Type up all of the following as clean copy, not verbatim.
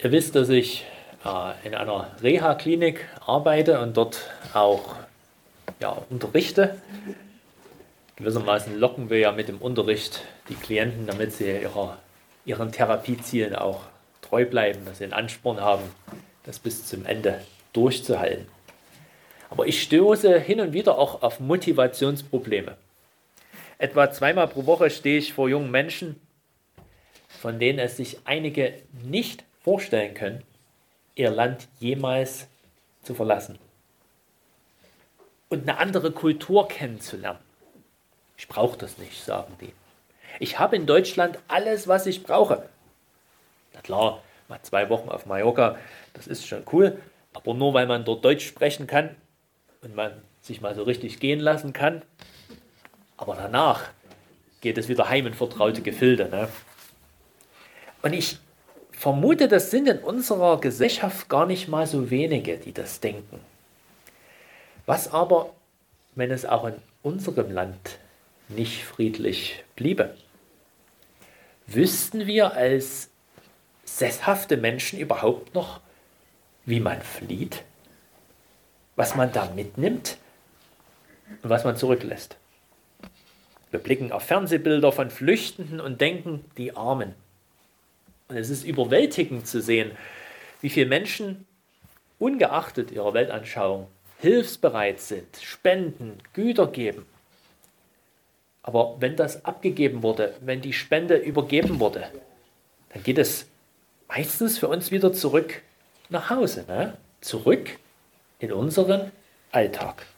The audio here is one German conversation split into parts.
Ihr wisst, dass ich in einer Reha-Klinik arbeite und dort auch unterrichte. Gewissermaßen locken wir ja mit dem Unterricht die Klienten, damit sie ihren Therapiezielen auch treu bleiben, dass sie einen Ansporn haben, das bis zum Ende durchzuhalten. Aber ich stoße hin und wieder auch auf Motivationsprobleme. Etwa 2-mal pro Woche stehe ich vor jungen Menschen, von denen es sich einige nicht vorstellen können, ihr Land jemals zu verlassen und eine andere Kultur kennenzulernen. Ich brauche das nicht, sagen die. Ich habe in Deutschland alles, was ich brauche. Na klar, mal 2 Wochen auf Mallorca, das ist schon cool, aber nur weil man dort Deutsch sprechen kann und man sich mal so richtig gehen lassen kann. Aber danach geht es wieder heim in vertraute Gefilde. Ne? Und ich vermute, das sind in unserer Gesellschaft gar nicht mal so wenige, die das denken. Was aber, wenn es auch in unserem Land nicht friedlich bliebe? Wüssten wir als sesshafte Menschen überhaupt noch, wie man flieht? Was man da mitnimmt und was man zurücklässt? Wir blicken auf Fernsehbilder von Flüchtenden und denken, die Armen. Und es ist überwältigend zu sehen, wie viele Menschen, ungeachtet ihrer Weltanschauung, hilfsbereit sind, spenden, Güter geben. Aber wenn das abgegeben wurde, wenn die Spende übergeben wurde, dann geht es meistens für uns wieder zurück nach Hause, ne? Zurück in unseren Alltag.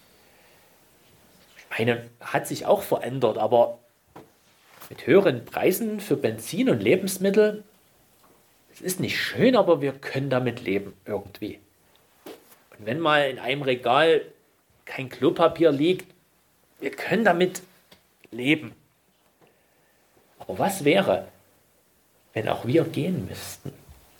Ich meine, hat sich auch verändert, aber mit höheren Preisen für Benzin und Lebensmittel, es ist nicht schön, aber wir können damit leben irgendwie. Und wenn mal in einem Regal kein Klopapier liegt, wir können damit leben. Aber was wäre, wenn auch wir gehen müssten?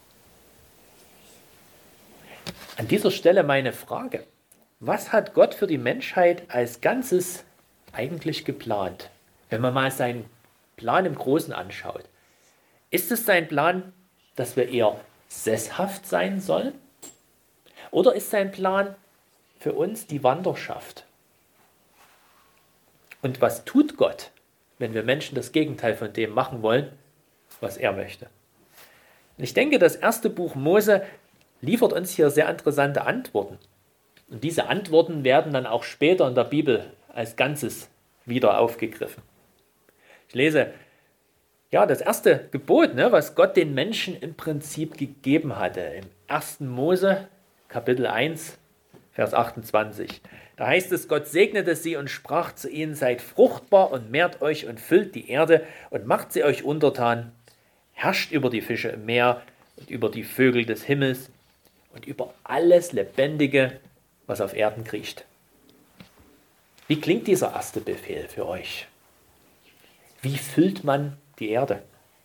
An dieser Stelle meine Frage: Was hat Gott für die Menschheit als Ganzes eigentlich geplant? Wenn man mal seinen Plan im Großen anschaut. Ist es sein Plan, dass wir eher sesshaft sein sollen? Oder ist sein Plan für uns die Wanderschaft? Und was tut Gott, wenn wir Menschen das Gegenteil von dem machen wollen, was er möchte? Und ich denke, das erste Buch Mose liefert uns hier sehr interessante Antworten. Und diese Antworten werden dann auch später in der Bibel als Ganzes wieder aufgegriffen. Ich lese das erste Gebot, was Gott den Menschen im Prinzip gegeben hatte. Im 1. Mose, Kapitel 1, Vers 28. Da heißt es, Gott segnete sie und sprach zu ihnen, seid fruchtbar und mehrt euch und füllt die Erde und macht sie euch untertan, herrscht über die Fische im Meer und über die Vögel des Himmels und über alles Lebendige, was auf Erden kriecht. Wie klingt dieser erste Befehl für euch? Wie füllt man die Erde?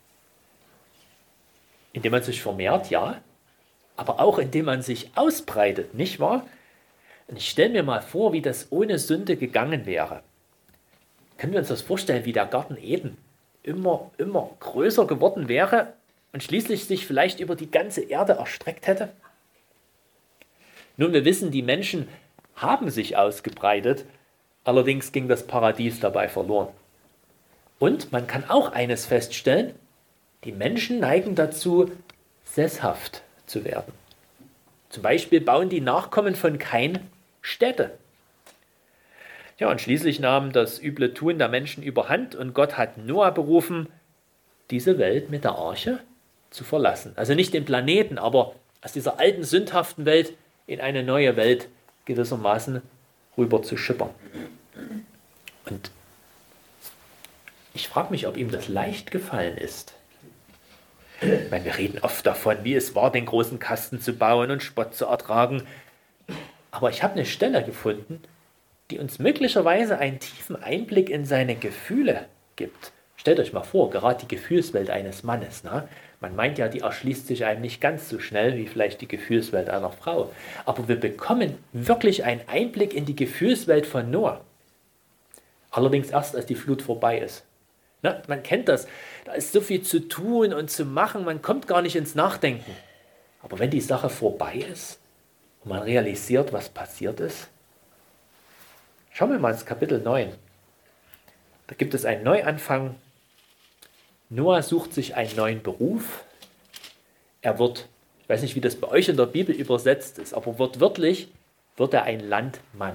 Indem man sich vermehrt, ja, aber auch indem man sich ausbreitet, nicht wahr? Und ich stelle mir mal vor, wie das ohne Sünde gegangen wäre. Können wir uns das vorstellen, wie der Garten Eden immer größer geworden wäre und schließlich sich vielleicht über die ganze Erde erstreckt hätte? Nun, wir wissen, die Menschen haben sich ausgebreitet, allerdings ging das Paradies dabei verloren. Und man kann auch eines feststellen, die Menschen neigen dazu, sesshaft zu werden. Zum Beispiel bauen die Nachkommen von Kain Städte. Ja, und schließlich nahm das üble Tun der Menschen überhand und Gott hat Noah berufen, diese Welt mit der Arche zu verlassen. Also nicht den Planeten, aber aus dieser alten, sündhaften Welt in eine neue Welt gewissermaßen rüber zu schippern. Und ich frage mich, ob ihm das leicht gefallen ist. Ich meine, wir reden oft davon, wie es war, den großen Kasten zu bauen und Spott zu ertragen. Aber ich habe eine Stelle gefunden, die uns möglicherweise einen tiefen Einblick in seine Gefühle gibt. Stellt euch mal vor, gerade die Gefühlswelt eines Mannes. Ne? Man meint ja, die erschließt sich einem nicht ganz so schnell wie vielleicht die Gefühlswelt einer Frau. Aber wir bekommen wirklich einen Einblick in die Gefühlswelt von Noah. Allerdings erst, als die Flut vorbei ist. Ne? Man kennt das. Da ist so viel zu tun und zu machen, man kommt gar nicht ins Nachdenken. Aber wenn die Sache vorbei ist und man realisiert, was passiert ist, schauen wir mal ins Kapitel 9. Da gibt es einen Neuanfang. Noah sucht sich einen neuen Beruf. Er wird, ich weiß nicht, wie das bei euch in der Bibel übersetzt ist, aber wortwörtlich wird er ein Landmann.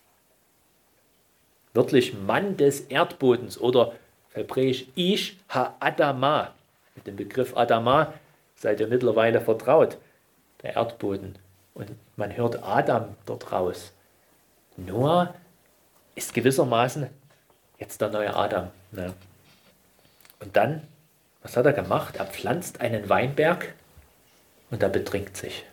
Wörtlich Mann des Erdbodens oder hebräisch Ish ha-Adama. Mit dem Begriff Adama seid ihr mittlerweile vertraut, der Erdboden. Und man hört Adam dort raus. Noah ist gewissermaßen jetzt der neue Adam. Ne? Und dann, was hat er gemacht? Er pflanzt einen Weinberg und er betrinkt sich.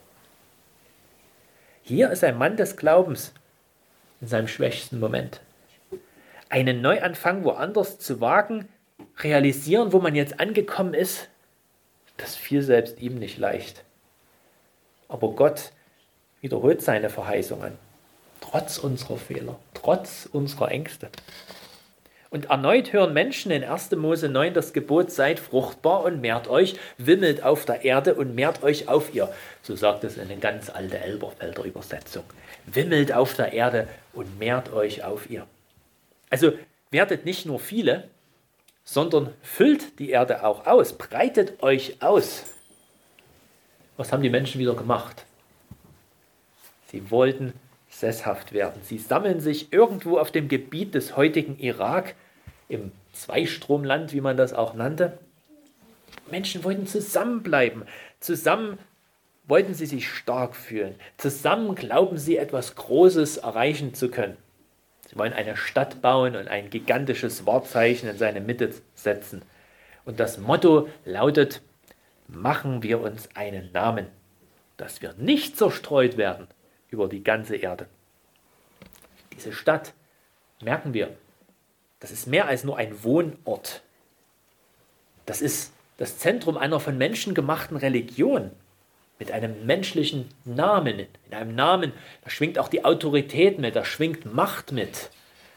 Hier ist ein Mann des Glaubens in seinem schwächsten Moment. Einen Neuanfang woanders zu wagen, realisieren, wo man jetzt angekommen ist, das fiel selbst ihm nicht leicht. Aber Gott wiederholt seine Verheißungen, trotz unserer Fehler, trotz unserer Ängste. Und erneut hören Menschen in 1. Mose 9 das Gebot, seid fruchtbar und mehrt euch, wimmelt auf der Erde und mehrt euch auf ihr. So sagt es eine ganz alte Elberfelder Übersetzung. Wimmelt auf der Erde und mehrt euch auf ihr. Also werdet nicht nur viele, sondern füllt die Erde auch aus, breitet euch aus. Was haben die Menschen wieder gemacht? Sie wollten sesshaft werden. Sie sammeln sich irgendwo auf dem Gebiet des heutigen Irak, im Zweistromland, wie man das auch nannte. Menschen wollten zusammenbleiben. Zusammen wollten sie sich stark fühlen. Zusammen glauben sie, etwas Großes erreichen zu können. Sie wollen eine Stadt bauen und ein gigantisches Wahrzeichen in seine Mitte setzen. Und das Motto lautet, machen wir uns einen Namen, dass wir nicht zerstreut werden über die ganze Erde. Diese Stadt, merken wir, das ist mehr als nur ein Wohnort. Das ist das Zentrum einer von Menschen gemachten Religion mit einem menschlichen Namen. In einem Namen, da schwingt auch die Autorität mit, da schwingt Macht mit.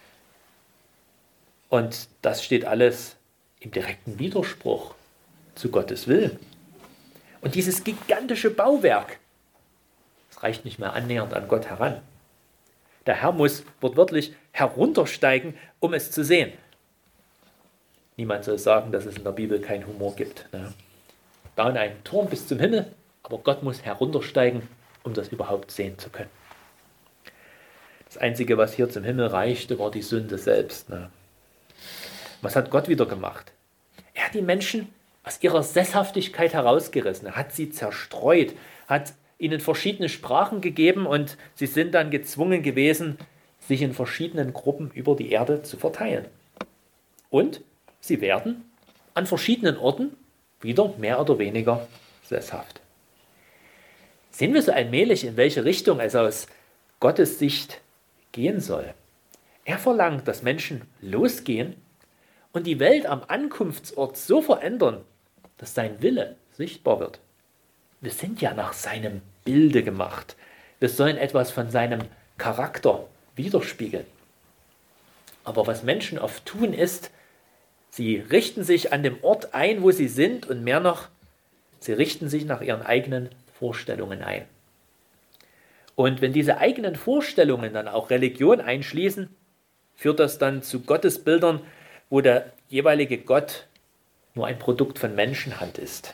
Und das steht alles im direkten Widerspruch zu Gottes Willen. Und dieses gigantische Bauwerk, das reicht nicht mehr annähernd an Gott heran. Der Herr muss wortwörtlich heruntersteigen, um es zu sehen. Niemand soll sagen, dass es in der Bibel keinen Humor gibt. Ne? Bauen einen Turm bis zum Himmel, aber Gott muss heruntersteigen, um das überhaupt sehen zu können. Das Einzige, was hier zum Himmel reichte, war die Sünde selbst. Ne? Was hat Gott wieder gemacht? Er hat die Menschen aus ihrer Sesshaftigkeit herausgerissen. Er hat sie zerstreut, hat ihnen verschiedene Sprachen gegeben und sie sind dann gezwungen gewesen, sich in verschiedenen Gruppen über die Erde zu verteilen. Und sie werden an verschiedenen Orten wieder mehr oder weniger sesshaft. Sehen wir so allmählich, in welche Richtung es aus Gottes Sicht gehen soll. Er verlangt, dass Menschen losgehen und die Welt am Ankunftsort so verändern, dass sein Wille sichtbar wird. Wir sind ja nach seinem Bilde gemacht. Wir sollen etwas von seinem Charakter widerspiegeln. Aber was Menschen oft tun ist, sie richten sich an dem Ort ein, wo sie sind und mehr noch, sie richten sich nach ihren eigenen Vorstellungen ein. Und wenn diese eigenen Vorstellungen dann auch Religion einschließen, führt das dann zu Gottesbildern, wo der jeweilige Gott nur ein Produkt von Menschenhand ist.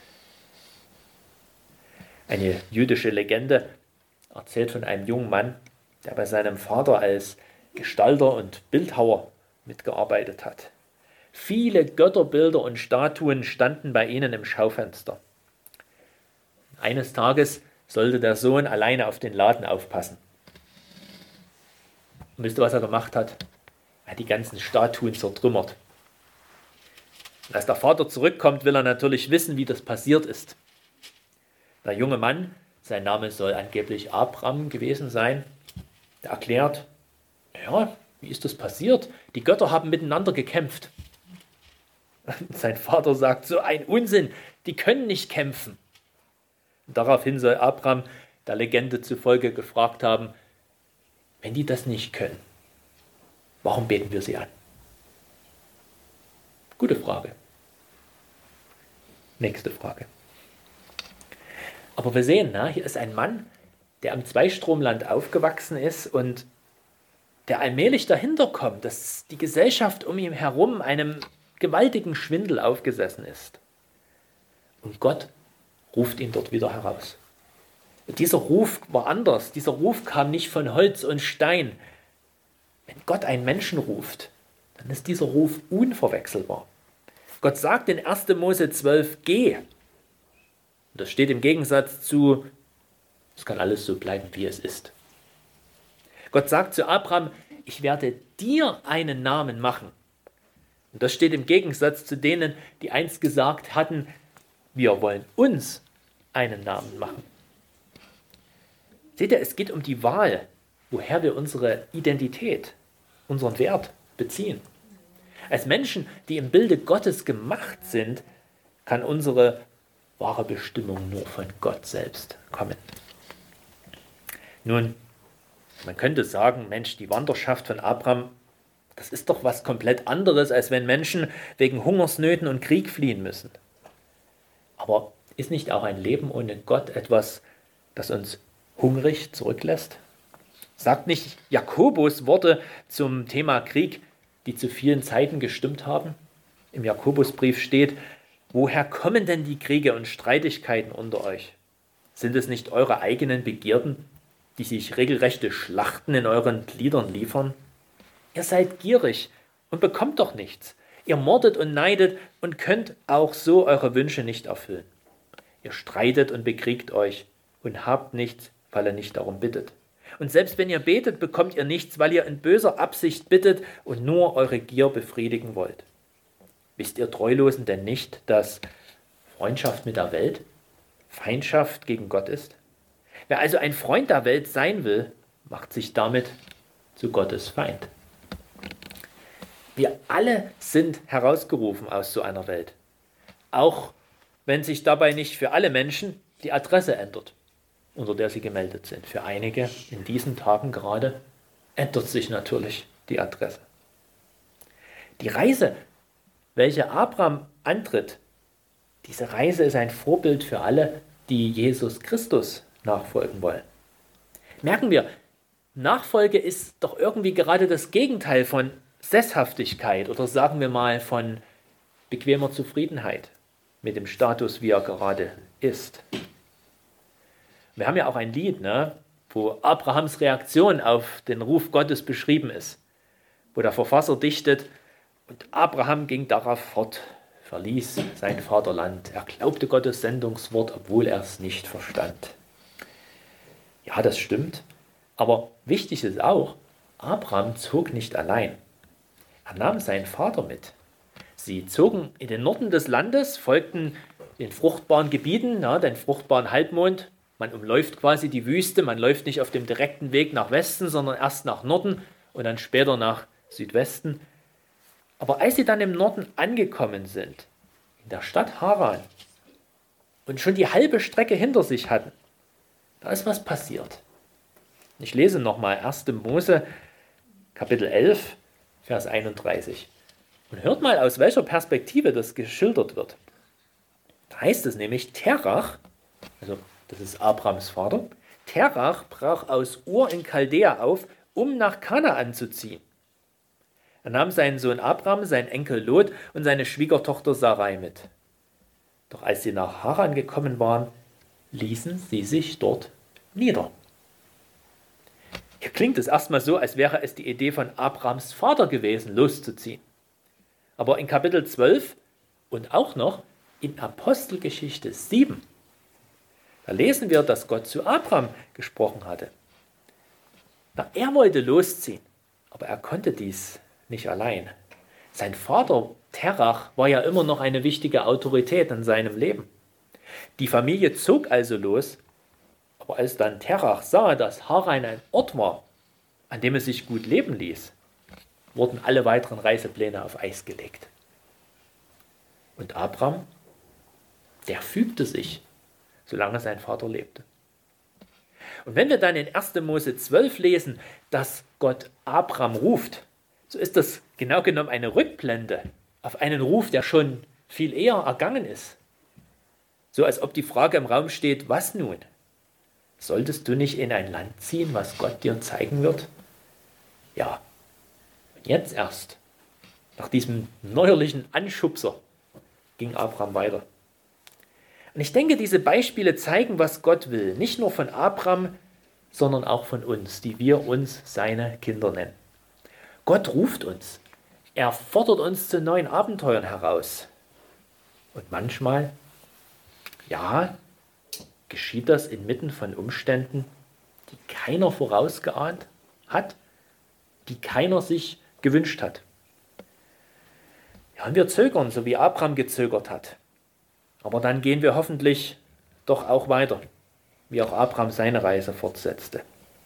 Eine jüdische Legende erzählt von einem jungen Mann, der bei seinem Vater als Gestalter und Bildhauer mitgearbeitet hat. Viele Götterbilder und Statuen standen bei ihnen im Schaufenster. Eines Tages sollte der Sohn alleine auf den Laden aufpassen. Und wisst ihr, was er gemacht hat? Er hat die ganzen Statuen zertrümmert. Und als der Vater zurückkommt, will er natürlich wissen, wie das passiert ist. Der junge Mann, sein Name soll angeblich Abraham gewesen sein, der erklärt, ja, wie ist das passiert? Die Götter haben miteinander gekämpft. Und sein Vater sagt, so ein Unsinn, die können nicht kämpfen. Und daraufhin soll Abraham der Legende zufolge gefragt haben, wenn die das nicht können, warum beten wir sie an? Gute Frage. Nächste Frage. Aber wir sehen, hier ist ein Mann, der am Zweistromland aufgewachsen ist und der allmählich dahinter kommt, dass die Gesellschaft um ihn herum einem gewaltigen Schwindel aufgesessen ist. Und Gott ruft ihn dort wieder heraus. Und dieser Ruf war anders. Dieser Ruf kam nicht von Holz und Stein. Wenn Gott einen Menschen ruft, dann ist dieser Ruf unverwechselbar. Gott sagt in 1. Mose 12, geh. Und das steht im Gegensatz zu, es kann alles so bleiben, wie es ist. Gott sagt zu Abraham, ich werde dir einen Namen machen. Und das steht im Gegensatz zu denen, die einst gesagt hatten, wir wollen uns einen Namen machen. Seht ihr, es geht um die Wahl, woher wir unsere Identität, unseren Wert beziehen. Als Menschen, die im Bilde Gottes gemacht sind, kann unsere wahre Bestimmung nur von Gott selbst kommen. Nun, man könnte sagen, Mensch, die Wanderschaft von Abraham, das ist doch was komplett anderes, als wenn Menschen wegen Hungersnöten und Krieg fliehen müssen. Aber ist nicht auch ein Leben ohne Gott etwas, das uns hungrig zurücklässt? Sagt nicht Jakobus Worte zum Thema Krieg, die zu vielen Zeiten gestimmt haben? Im Jakobusbrief steht, woher kommen denn die Kriege und Streitigkeiten unter euch? Sind es nicht eure eigenen Begierden, die sich regelrechte Schlachten in euren Gliedern liefern? Ihr seid gierig und bekommt doch nichts. Ihr mordet und neidet und könnt auch so eure Wünsche nicht erfüllen. Ihr streitet und bekriegt euch und habt nichts, weil ihr nicht darum bittet. Und selbst wenn ihr betet, bekommt ihr nichts, weil ihr in böser Absicht bittet und nur eure Gier befriedigen wollt. Wisst ihr Treulosen denn nicht, dass Freundschaft mit der Welt Feindschaft gegen Gott ist? Wer also ein Freund der Welt sein will, macht sich damit zu Gottes Feind. Wir alle sind herausgerufen aus so einer Welt. Auch wenn sich dabei nicht für alle Menschen die Adresse ändert, unter der sie gemeldet sind. Für einige in diesen Tagen gerade ändert sich natürlich die Adresse. Die Reise, welche Abraham antritt, diese Reise ist ein Vorbild für alle, die Jesus Christus nachfolgen wollen. Merken wir, Nachfolge ist doch irgendwie gerade das Gegenteil von Sesshaftigkeit oder sagen wir mal von bequemer Zufriedenheit mit dem Status, wie er gerade ist. Wir haben ja auch ein Lied, wo Abrahams Reaktion auf den Ruf Gottes beschrieben ist, wo der Verfasser dichtet, und Abraham ging darauf fort, verließ sein Vaterland. Er glaubte Gottes Sendungswort, obwohl er es nicht verstand. Ja, das stimmt, aber wichtig ist auch, Abraham zog nicht allein. Er nahm seinen Vater mit. Sie zogen in den Norden des Landes, folgten den fruchtbaren Gebieten, den fruchtbaren Halbmond. Man umläuft quasi die Wüste, man läuft nicht auf dem direkten Weg nach Westen, sondern erst nach Norden und dann später nach Südwesten. Aber als sie dann im Norden angekommen sind, in der Stadt Haran, und schon die halbe Strecke hinter sich hatten, da ist was passiert. Ich lese nochmal 1. Mose, Kapitel 11, Vers 31. Und hört mal, aus welcher Perspektive das geschildert wird. Da heißt es nämlich, Terach, also das ist Abrams Vater, Terach brach aus Ur in Chaldea auf, um nach Kanaan zu ziehen. Er nahm seinen Sohn Abram, seinen Enkel Lot und seine Schwiegertochter Sarai mit. Doch als sie nach Haran gekommen waren, ließen sie sich dort nieder. Hier klingt es erstmal so, als wäre es die Idee von Abrams Vater gewesen, loszuziehen. Aber in Kapitel 12 und auch noch in Apostelgeschichte 7, da lesen wir, dass Gott zu Abram gesprochen hatte. Er wollte losziehen, aber er konnte dies nicht allein. Sein Vater Terach war ja immer noch eine wichtige Autorität in seinem Leben. Die Familie zog also los, aber als dann Terach sah, dass Haran ein Ort war, an dem es sich gut leben ließ, wurden alle weiteren Reisepläne auf Eis gelegt. Und Abram, der fügte sich, solange sein Vater lebte. Und wenn wir dann in 1. Mose 12 lesen, dass Gott Abram ruft, so ist das genau genommen eine Rückblende auf einen Ruf, der schon viel eher ergangen ist. So als ob die Frage im Raum steht, was nun? Solltest du nicht in ein Land ziehen, was Gott dir zeigen wird? Ja, und jetzt erst, nach diesem neuerlichen Anschubser, ging Abraham weiter. Und ich denke, diese Beispiele zeigen, was Gott will. Nicht nur von Abraham, sondern auch von uns, die wir uns seine Kinder nennen. Gott ruft uns. Er fordert uns zu neuen Abenteuern heraus. Und manchmal, ja, geschieht das inmitten von Umständen, die keiner vorausgeahnt hat, die keiner sich gewünscht hat. Ja, und wir zögern, so wie Abraham gezögert hat. Aber dann gehen wir hoffentlich doch auch weiter, wie auch Abraham seine Reise fortsetzte.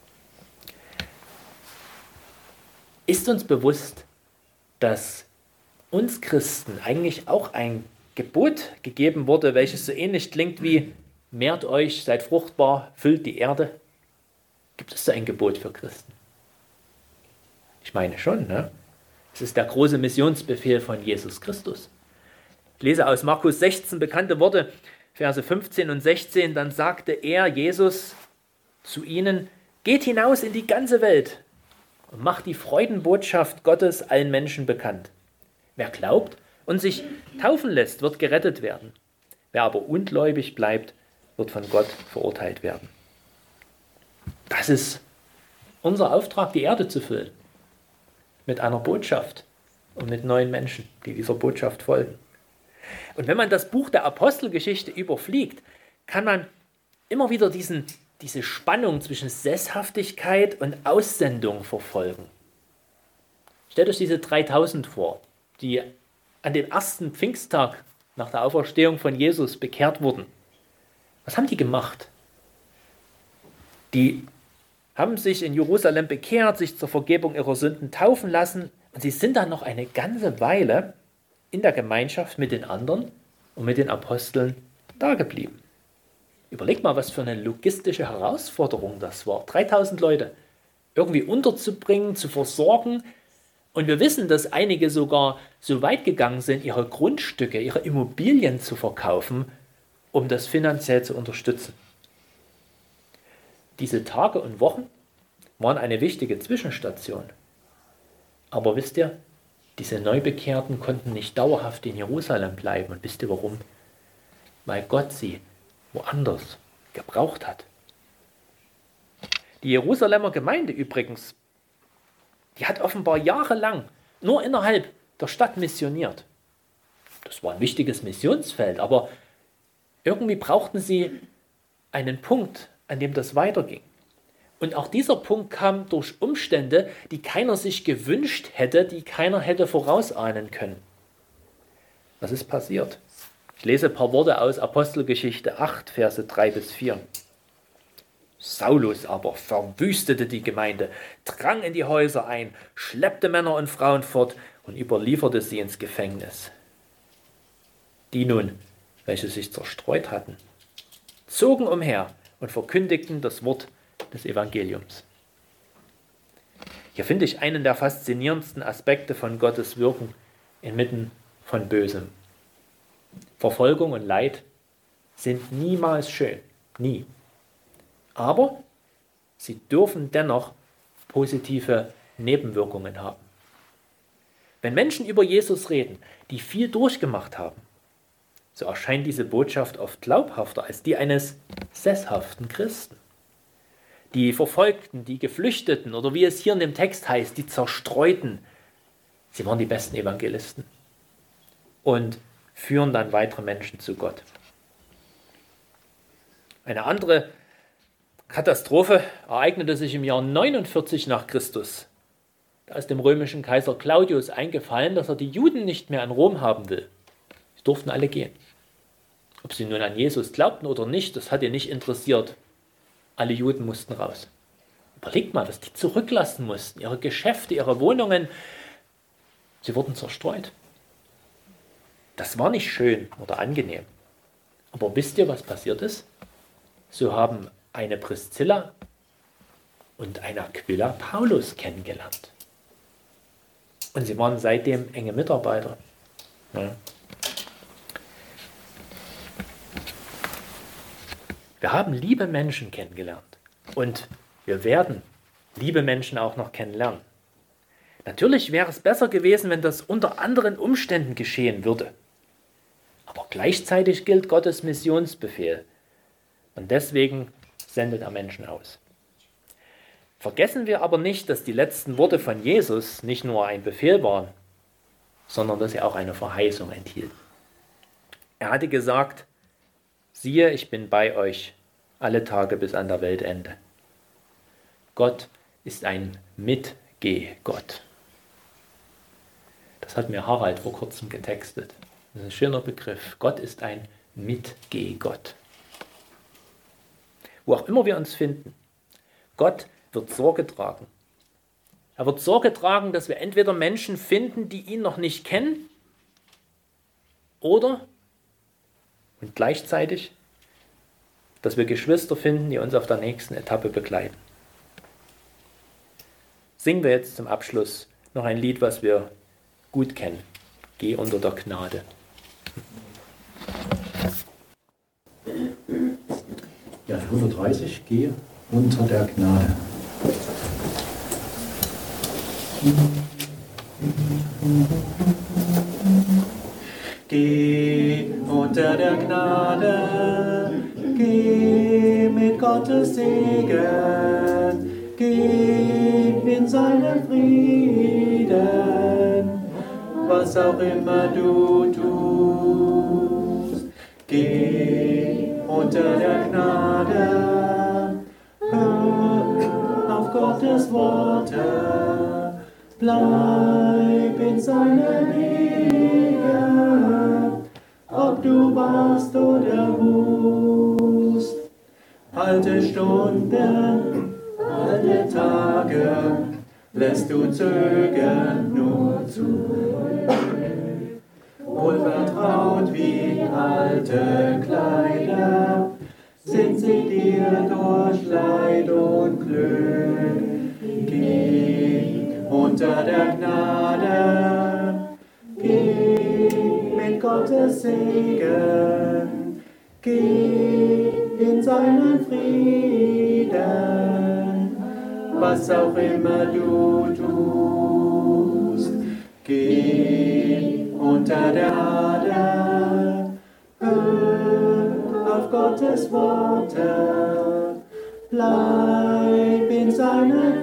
Ist uns bewusst, dass uns Christen eigentlich auch ein Gebot gegeben wurde, welches so ähnlich klingt wie mehrt euch, seid fruchtbar, füllt die Erde? Gibt es so ein Gebot für Christen? Ich meine schon, ne? Es ist der große Missionsbefehl von Jesus Christus. Ich lese aus Markus 16 bekannte Worte, Verse 15 und 16. Dann sagte er, Jesus, zu ihnen, geht hinaus in die ganze Welt und macht die Freudenbotschaft Gottes allen Menschen bekannt. Wer glaubt und sich taufen lässt, wird gerettet werden. Wer aber ungläubig bleibt, wird von Gott verurteilt werden. Das ist unser Auftrag, die Erde zu füllen. Mit einer Botschaft und mit neuen Menschen, die dieser Botschaft folgen. Und wenn man das Buch der Apostelgeschichte überfliegt, kann man immer wieder diese Spannung zwischen Sesshaftigkeit und Aussendung verfolgen. Stellt euch diese 3000 vor, die an dem ersten Pfingsttag nach der Auferstehung von Jesus bekehrt wurden. Was haben die gemacht? Die haben sich in Jerusalem bekehrt, sich zur Vergebung ihrer Sünden taufen lassen und sie sind dann noch eine ganze Weile in der Gemeinschaft mit den anderen und mit den Aposteln dageblieben. Überlegt mal, was für eine logistische Herausforderung das war. 3000 Leute irgendwie unterzubringen, zu versorgen. Und wir wissen, dass einige sogar so weit gegangen sind, ihre Grundstücke, ihre Immobilien zu verkaufen, um das finanziell zu unterstützen. Diese Tage und Wochen waren eine wichtige Zwischenstation. Aber wisst ihr, diese Neubekehrten konnten nicht dauerhaft in Jerusalem bleiben. Und wisst ihr warum? Weil Gott sie woanders gebraucht hat. Die Jerusalemer Gemeinde übrigens, die hat offenbar jahrelang nur innerhalb der Stadt missioniert. Das war ein wichtiges Missionsfeld, aber irgendwie brauchten sie einen Punkt, an dem das weiterging. Und auch dieser Punkt kam durch Umstände, die keiner sich gewünscht hätte, die keiner hätte vorausahnen können. Was ist passiert? Ich lese ein paar Worte aus Apostelgeschichte 8, Verse 3 bis 4. Saulus aber verwüstete die Gemeinde, drang in die Häuser ein, schleppte Männer und Frauen fort und überlieferte sie ins Gefängnis. Die nun, welche sich zerstreut hatten, zogen umher und verkündigten das Wort des Evangeliums. Hier finde ich einen der faszinierendsten Aspekte von Gottes Wirken inmitten von Bösem. Verfolgung und Leid sind niemals schön, nie. Aber sie dürfen dennoch positive Nebenwirkungen haben. Wenn Menschen über Jesus reden, die viel durchgemacht haben, so erscheint diese Botschaft oft glaubhafter als die eines sesshaften Christen. Die Verfolgten, die Geflüchteten oder wie es hier in dem Text heißt, die Zerstreuten, sie waren die besten Evangelisten und führen dann weitere Menschen zu Gott. Eine andere Katastrophe ereignete sich im Jahr 49 nach Christus. Da ist dem römischen Kaiser Claudius eingefallen, dass er die Juden nicht mehr in Rom haben will. Sie durften alle gehen. Ob sie nun an Jesus glaubten oder nicht, das hat ihn nicht interessiert. Alle Juden mussten raus. Überlegt mal, was die zurücklassen mussten. Ihre Geschäfte, ihre Wohnungen. Sie wurden zerstreut. Das war nicht schön oder angenehm. Aber wisst ihr, was passiert ist? So haben eine Priscilla und eine Aquila Paulus kennengelernt. Und sie waren seitdem enge Mitarbeiter. Ja. Wir haben liebe Menschen kennengelernt und wir werden liebe Menschen auch noch kennenlernen. Natürlich wäre es besser gewesen, wenn das unter anderen Umständen geschehen würde. Aber gleichzeitig gilt Gottes Missionsbefehl und deswegen sendet er Menschen aus. Vergessen wir aber nicht, dass die letzten Worte von Jesus nicht nur ein Befehl waren, sondern dass sie auch eine Verheißung enthielten. Er hatte gesagt, siehe, ich bin bei euch alle Tage bis an der Weltende. Gott ist ein Mitgeh-Gott. Das hat mir Harald vor kurzem getextet. Das ist ein schöner Begriff. Gott ist ein Mitgeh-Gott. Wo auch immer wir uns finden, Gott wird Sorge tragen. Er wird Sorge tragen, dass wir entweder Menschen finden, die ihn noch nicht kennen, oder und gleichzeitig, dass wir Geschwister finden, die uns auf der nächsten Etappe begleiten. Singen wir jetzt zum Abschluss noch ein Lied, was wir gut kennen. Geh unter der Gnade. Ja, 130, geh unter der Gnade. Geh unter der Gnade, geh mit Gottes Segen, geh in seinen Frieden, was auch immer du tust. Geh unter der Gnade, hör auf Gottes Worte, bleib in seiner Nähe, ob du wachst oder ruhst. Alte Stunden, alte Tage, lässt du zögern nur zurück. Wohlvertraut wie alte Kleider, sind sie dir durch Leid und Glück. Geh unter der Gnade, geh mit Gottes Segen, geh in seinen Frieden, was auch immer du tust. Geh unter der Gnade, hör auf Gottes Worte, bleib in seiner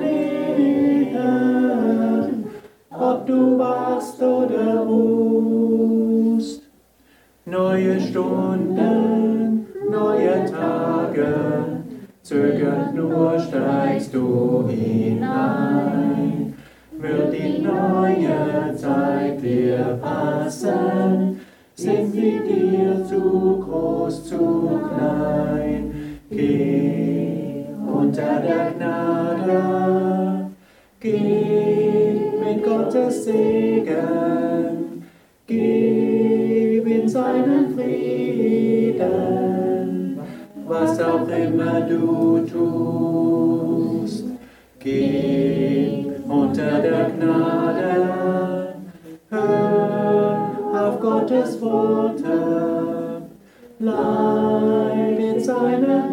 Nähe, ob du wachst oder ruhst. Neue Stunden, neue Tage, zögernd nur steigst du hinein. Wird die neue Zeit dir passen, sind sie dir zu groß, zu klein. Geh unter der Gnade, geh mit Gottes Segen, gib in seinen Frieden, was auch immer du tust. Geh unter der Gnade, hör auf Gottes Worte, bleib in seiner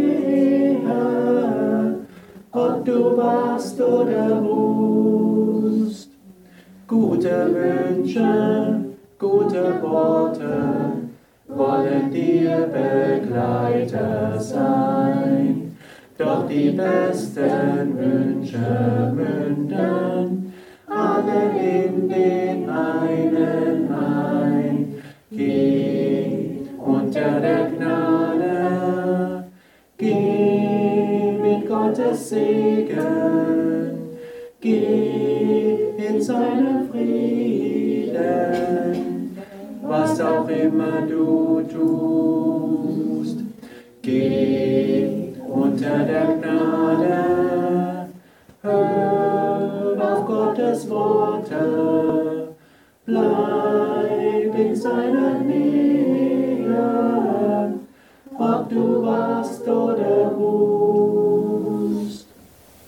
Nähe, ob du wachst oder ruhst. Gute Wünsche, gute Worte wollen dir Begleiter sein. Doch die besten Wünsche münden alle in den einen ein. Geh unter der Gnade, geh mit Gottes Segen, geh in seinen Frieden, was auch immer du tust. Geh unter der Gnade, hör auf Gottes Worte, bleib in seiner Nähe, ob du wachst oder ruhst.